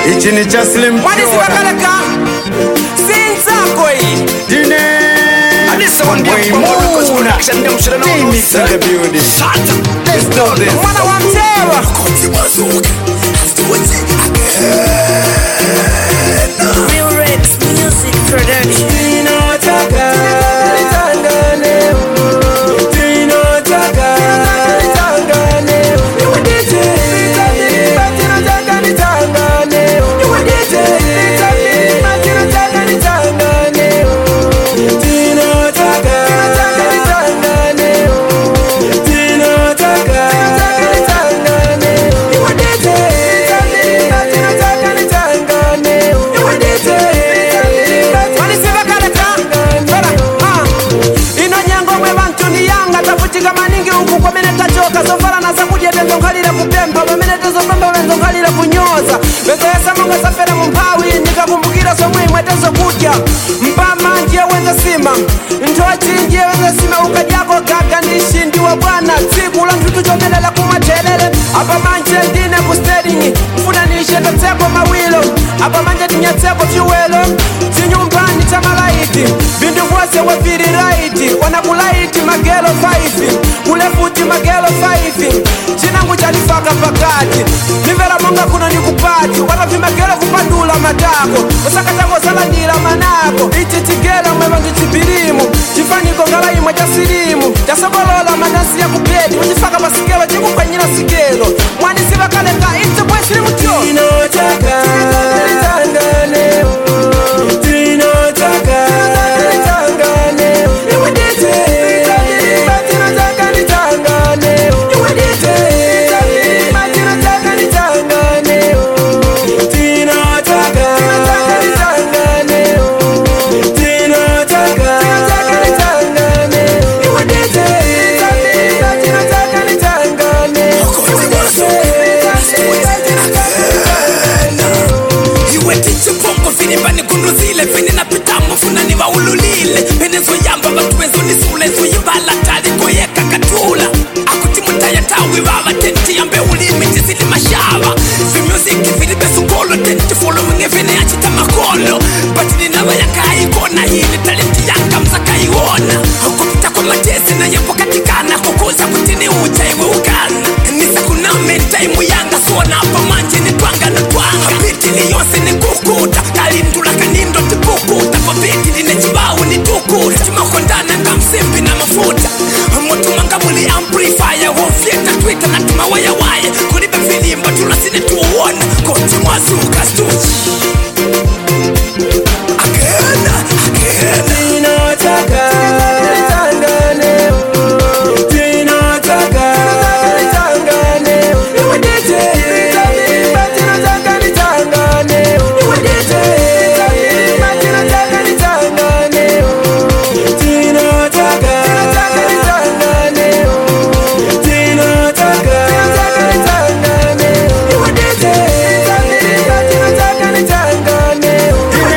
Ichi ni cha Slim Pure. Mwani siwakaleka Sinzakoi Dine Mix in the building. Let's do this. Mwana wa mtewa Real Rex Music Production. kunyoza bezo yasamunga safera mumpawi nikakumbukira somwe mwetezo kutya mpama njiye wenza sima ntochi njiye wenza sima ukajako gaga nishindiwa bwana tsiku la mtutu chomelela kumatelele apa manje ndine kustedingi mfuna nisheta tseko mawilo apa manje tinyatseko fyuwelo zinyumbani chamalaiti bindu vwose wafiri raiti wanakulaiti magelo 5 kule futi magelo 5 chinangu chanifaka pakati nivera monga kuno nikupati watavimagelo kupandula matako usakatako salandila manako ichi chigela mwevo ndichipirimu chifaniko ngalaimwe cha silimu chasogolola manasi ya kupedi uchifaka pasikelo chikukwanyira sikelo mwani sivakaleka ichi kwe silimu tyo inotaka litangane tinotaka litangane iwedete tinotaka litangane iwedete ululile penezo yamba batuwezo nisule zuyibala taliko yeka katula akuti mutaya tawi baba tenti yambe ulimi tisili mashaba fi music fili besukolo tenti following evene achita makolo batini naba yakai kona hili talenti yanga msaka iona kupita kwa matesi na yepo katikana kukuza kutini ucha iwe ukana nisa kuname taimu yanga suona hapa manje ni twanga na twanga biti ni yose ni kukuta kalindula kanindo tipukuta kwa biti dine chibawu ni tukuta chimakondana nga msimbi na mafuta mutuma muli amplifier wofieta twitter na tuma waya waya kuribe filimba tulasine tuuona kote mwazuka stuchi Agena Tinotaka litangane Tinotaka litangane iwedete Tinotaka litangane iwedete Tinotaka litangane Tinotaka litangane Tinotaka litangane iwedete Tinotaka litangane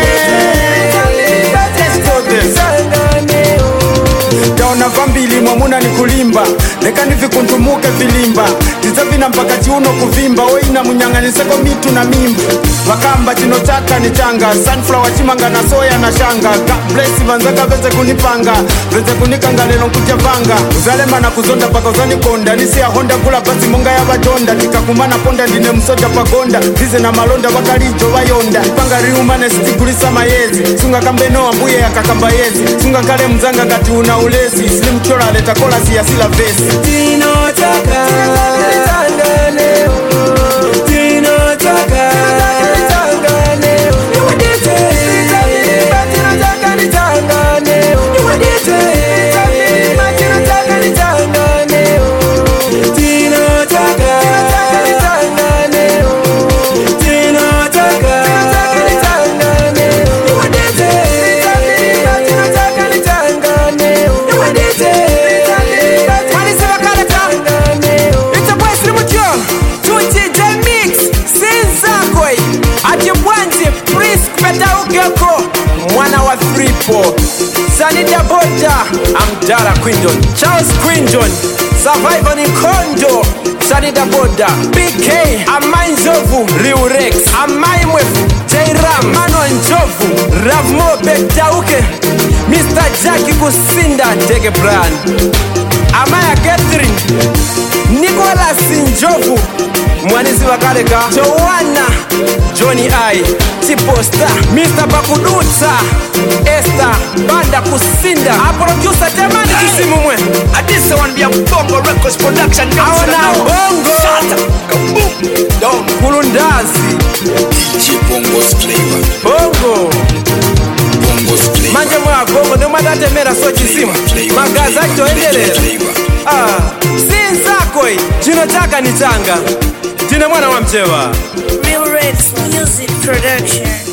Taona vambili mwamuna ni kulimba leka nivikundumuke vilimba tizavina mpaka chiuno kuvimba oina munyanganiseko mitu na mimba wakamba chinotaka ni changa sunflower chimanga na soya na shanga God bless vanzaka veze kunipanga veze kunikanga lelo nkutya vanga uzalema na kuzonda paka uzanikonda nisi ya honda kula basi munga ya vajonda tikakumana ponda ndine msoja pagonda vize na malonda wakalijo vayonda panga riumane sitigulisa mayezi sunga kambenoa mbuye ya kakamba yezi sunga kale mzanga kati una ulezi Slim Pure leta kola siya sila vesi Tinotaka litangane Tinotaka litangane iwedete Tinotaka litangane iwedete Tinotaka litangane Tinotaka litangane Tinotaka litangane iwedete Tinotaka litangane iwedete mwana wa Fripo Sanita Bota Amdara Quindon Charles Quindon Survivor in Kondo Sanida Boda BK Amai Njovu Riurex Amai Mwefu Jairam Mano Njovu Ravmo Betauke Mr. Jackie Kusinda Teke Brand Amaya Catherine Nicholas Njovu Mwanizi Wakaleka Joanna Johnny I Chiposta Mr. Bakudutsa Esther Banda Kusinda A producer Temani Kisimu mwe Adisa one be a Bongo Records production. Aona Bongo Shut up. Boom. Down. Kulundazi DJ Bongo's flavor. Bongo Bongo's flavor. Manje mwa Bongo Ndio madate mera so chisima Magaza choendelea Sinzakoi Jino chaka ni changa Jine mwana wa mchewa Real Rex Music Production.